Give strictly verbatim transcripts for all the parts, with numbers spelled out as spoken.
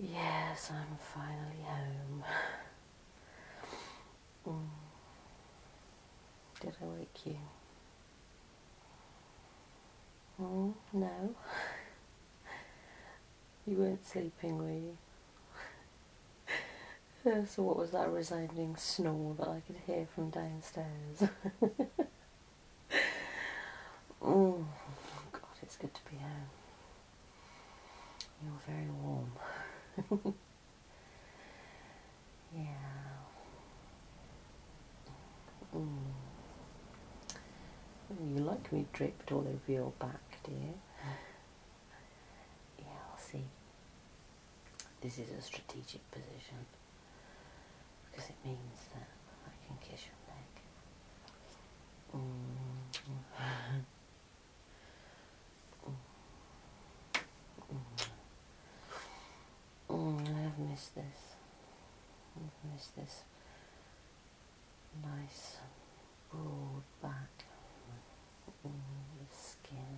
Yes, I'm finally home. Mm. Did I wake you? Mm, no. You weren't sleeping, were you? Uh, so what was that resounding snore that I could hear from downstairs? Mm. God, it's good to be home. You're very warm. Yeah. Mm. You like me draped all over your back, do you? Yeah, I'll see. This is a strategic position because it means that I can kiss your neck. Mm. Mm, I've missed this. I've missed this nice broad back, mm, the skin,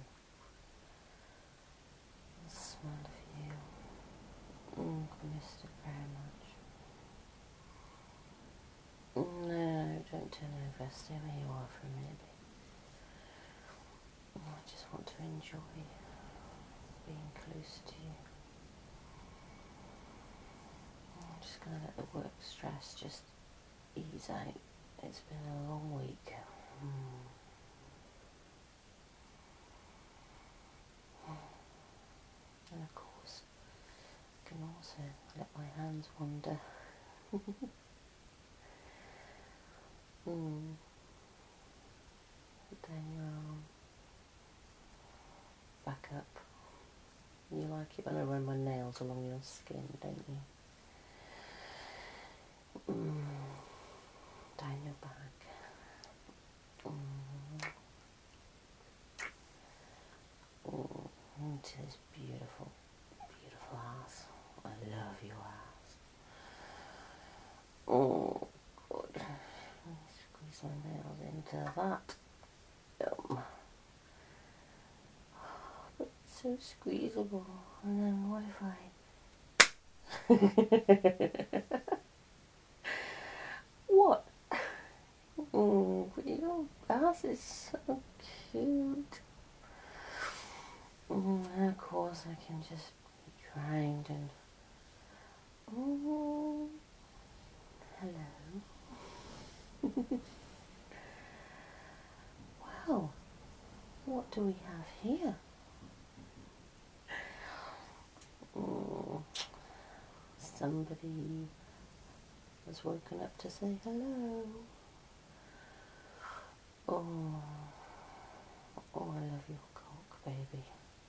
the smell of you. Mm, I've missed it very much. Mm, no, don't turn over. Stay where you are for a minute. I just want to enjoy being close to you. I'm just going to let the work stress just ease out. It's been a long week. Mm. And of course, I can also let my hands wander. mm. Down your arm. Back up. You like it when I run my nails along your skin, don't you? Mm. Down your back. Mm. Mm. Into this beautiful, beautiful ass. I love your ass. Oh, God. Squeeze my nails into that. Um, but it's so squeezable. And then what if I... What? Oh, your ass is so cute. Mm, and of course I can just be trying and... Oh, hello. Wow, what do we have here? Oh, somebody has woken up to say hello. Oh, oh, I love your cock, baby.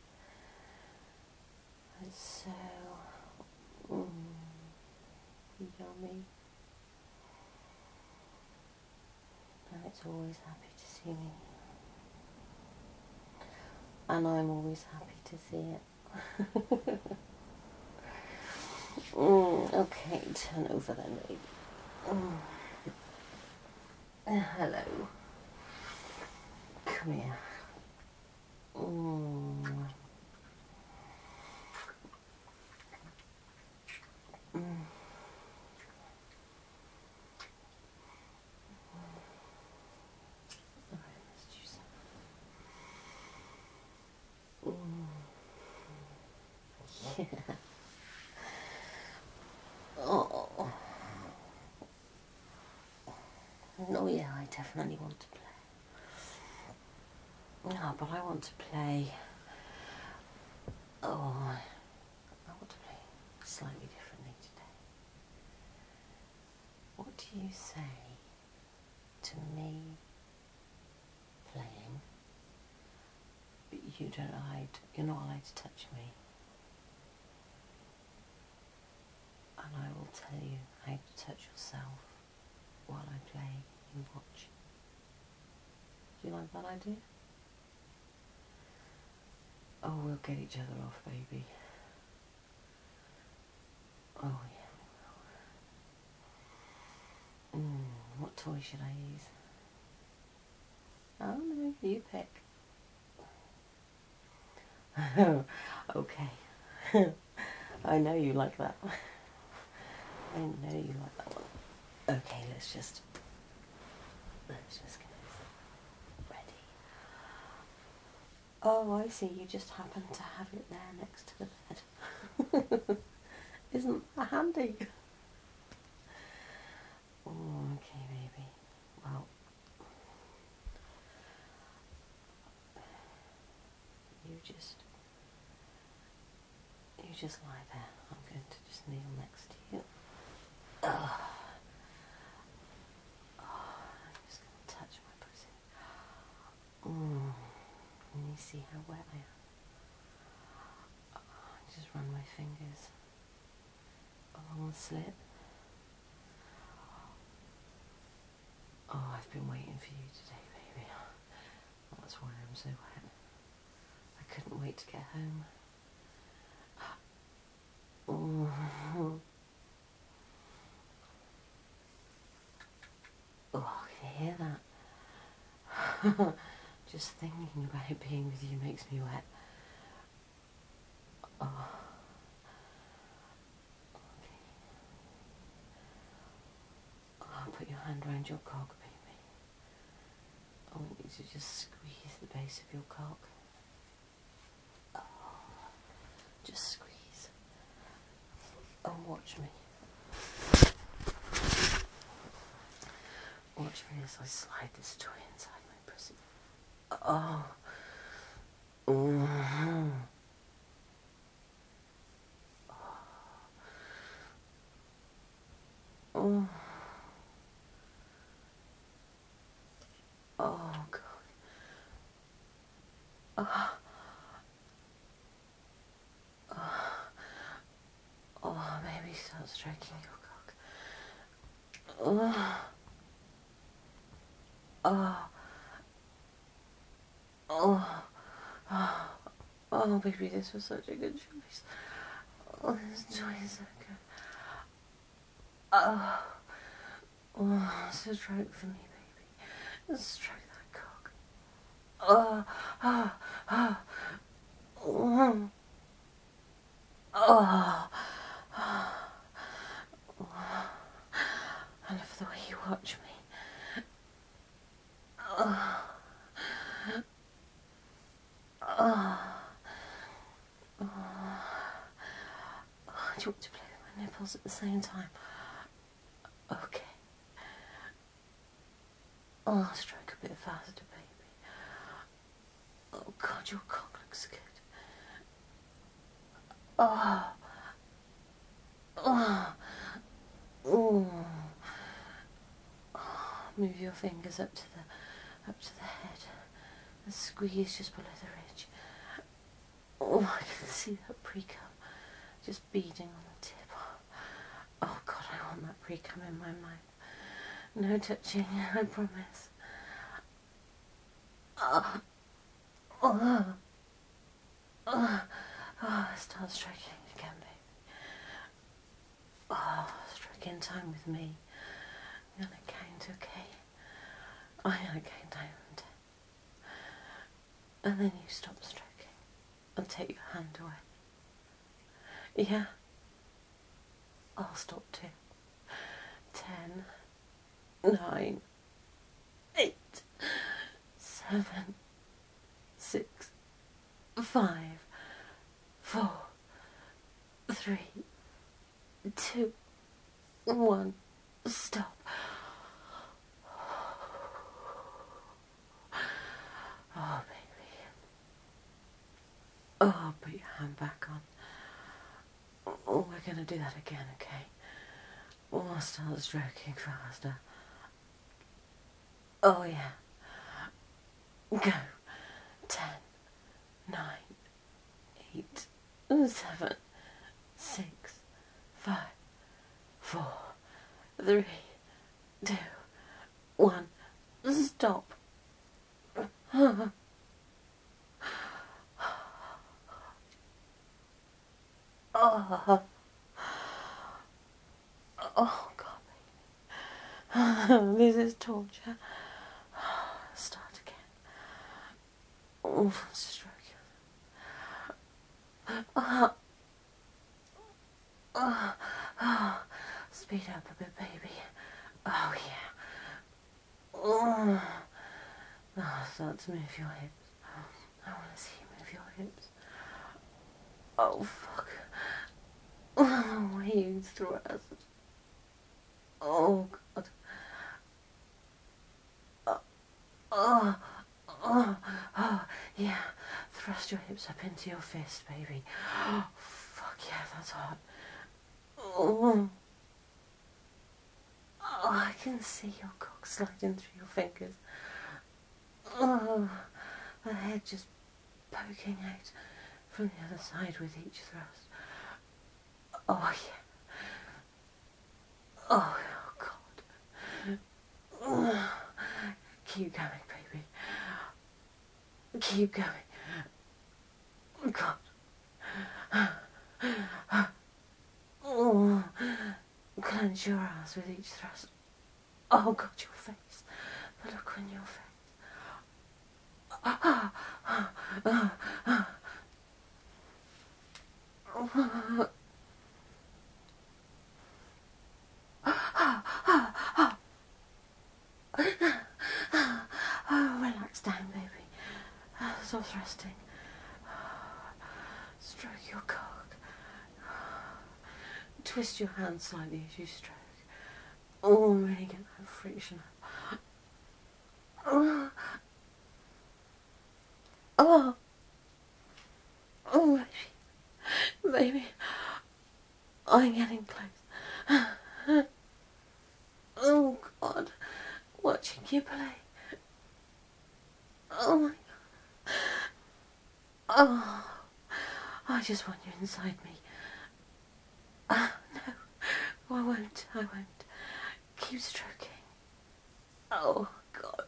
It's so mm, yummy. And it's always happy to see me. And I'm always happy to see it. mm, okay, turn over then, baby. Mm. Uh, hello. Come here. Mm. Mm. Yeah. Oh. No, yeah, I definitely want to play. No, but I want to play. Oh, I want to play slightly differently today. What do you say to me playing, but you don't allowed, you're not allowed to touch me? And I will tell you how to touch yourself while I play, you watch. Do you like that idea? Oh, we'll get each other off, baby. Oh, yeah. Mm, what toy should I use? Oh, no, you pick. Okay. I know you like that. I know you like that one. Okay, let's just let's just get this ready. Oh, I see. You just happen to have it there next to the bed. Isn't that handy? Oh, okay, baby. Well, you just you just lie there. I'm going to just kneel next to you. Oh, oh, I'm just going to touch my pussy. Mm. Can you see how wet I am? Oh, just run my fingers along the slit. Oh, I've been waiting for you today, baby. That's why I'm so wet. I couldn't wait to get home. Oh, oh, can you hear that? Just thinking about being with you makes me wet. Oh. Okay. Oh, put your hand around your cock, baby. I want you to just squeeze the base of your cock. Oh. Just squeeze. Oh, watch me. Watch me as I slide this toy inside my pussy. Oh. Mm-hmm. Oh. Oh, God. Oh. Oh. Oh, maybe start stroking your cock. Oh. Oh. Oh. Oh. Oh, baby, this was such a good choice. Oh, this choice is so good. Oh. Oh, stroke for me, baby. Stroke that cock. Oh. Oh. Oh. Oh. Oh. I love the way you watch me. Oh. Oh. Oh. Do you want to play with my nipples at the same time? Okay. Oh, I'll stroke a bit faster, baby. Oh, God, your cock looks good. Oh. Oh. Oh. Move your fingers up to the up to the head and squeeze just below the ridge. Oh, I can see that pre-cum just beading on the tip. Oh, God, I want that pre-cum in my mouth. No touching, I promise. Oh. Oh. Oh. Oh, start stroking again, baby. Oh, stroke in time with me. I'm gonna count, okay? I'm gonna count down from ten. And then you stop stroking and take your hand away. Yeah? I'll stop too. Ten, nine, eight, seven, six, five, four, three, two, one, stop. Oh, baby. Oh, put your hand back on. Oh, we're going to do that again, okay? Oh, I'll start stroking faster. Oh, yeah. Go. Ten, nine, eight, seven, six, five, four, three, two, one, stop. Oh. Oh, oh, God, baby. This is torture. Start again. Oh, stroke. Oh. Oh, oh. Speed up a bit, baby. Oh, yeah. Oh, oh start to move your hips. I want to see you move your hips. Oh, fuck. Oh, you thrust. Oh, God. Oh, oh, oh, oh, yeah. Thrust your hips up into your fist, baby. Oh, fuck yeah, that's hot. Oh. Oh, I can see your cock sliding through your fingers. Oh, the head just poking out from the other side with each thrust. Oh, yeah. Oh, oh God. Oh, keep going, baby. Keep going. Oh, God. Oh, clench your ass with each thrust. Oh, God, your face. The look on your face. Ah, ah, ah, ah. Oh, relax down, baby. Stop thrusting. Stroke your cock. Twist your hand slightly as you stroke. Oh, really get that friction up. Oh, oh, oh, baby, baby, I'm getting close. Oh, God, watching you play. Oh, my God. Oh, I just want you inside me. Uh, no, I won't, I won't. Keep stroking. Oh, God.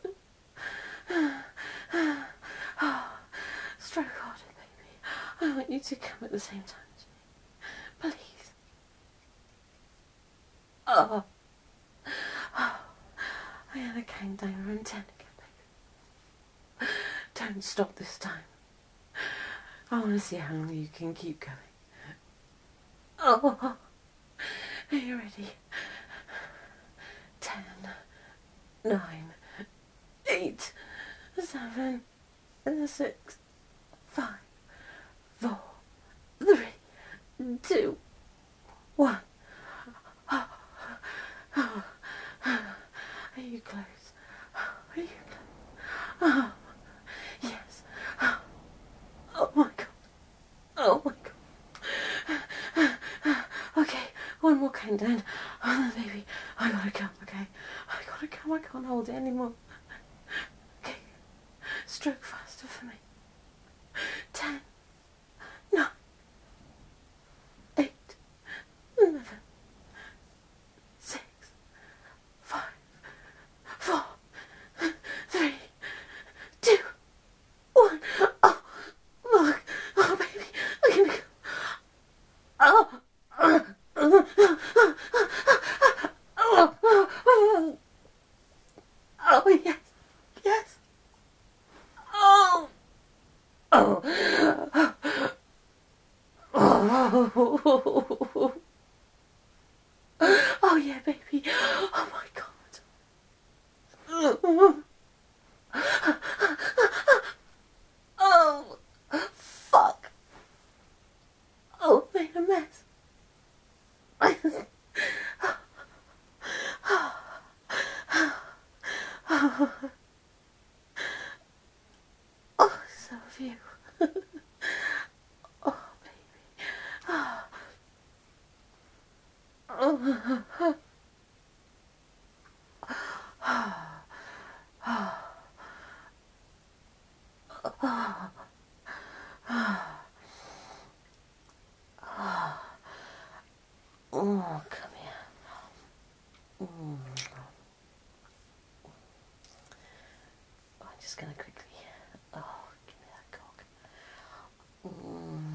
Oh, stroke harder, baby. I want you to come at the same time as me. Please. Oh. Oh. I am a countdown from ten again, baby. Don't stop this time. I want to see how long you can keep going. Oh. Are you ready? Ten, nine, eight, seven, six, five, four, three, two, one. Are you close? Are you close? Oh, yes. Oh my God. Oh my God. Okay, one more countdown. Oh, baby, I gotta come, okay? I gotta come, I can't hold it anymore. Okay, stroke faster for me. Ten, nine, eight, eleven, six, five, four, three, two, one. Oh, look. Oh, baby, I can go. Oh. Oh, yes, yes. Oh, oh, oh, oh, yeah, baby. Oh my God. Oh, fuck. Oh, made a mess. Oh, so have you. Oh, baby. Oh. Oh. Oh, come here. Mm. I'm just going to quickly... Oh, give me that cock. Mm.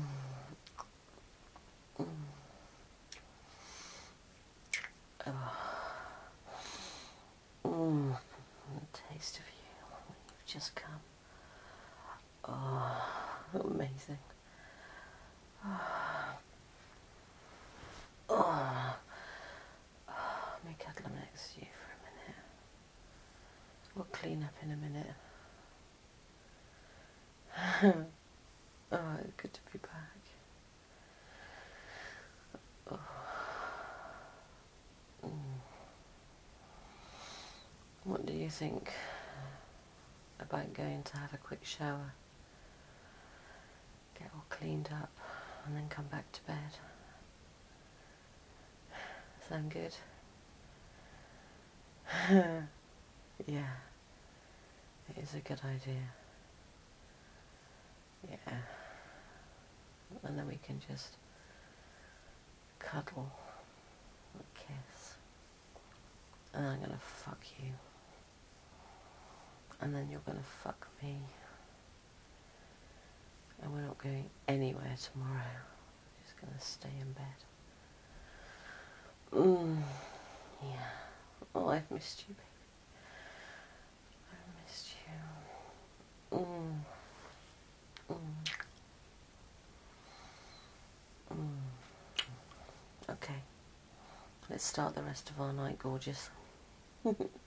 Mm. Oh. Mm. The taste of you. You've just come. Oh, amazing. Oh. We'll clean up in a minute. Oh, it's good to be back. Oh. Mm. What do you think about going to have a quick shower, get all cleaned up, and then come back to bed? Sound good? Yeah, it is a good idea. Yeah. And then we can just cuddle and kiss. And I'm gonna fuck you. And then you're gonna fuck me. And we're not going anywhere tomorrow. We're just gonna stay in bed. Mm, yeah. Oh, I've missed you, baby. I've missed you. Mm. Mm. Mm. Okay. Let's start the rest of our night, gorgeous.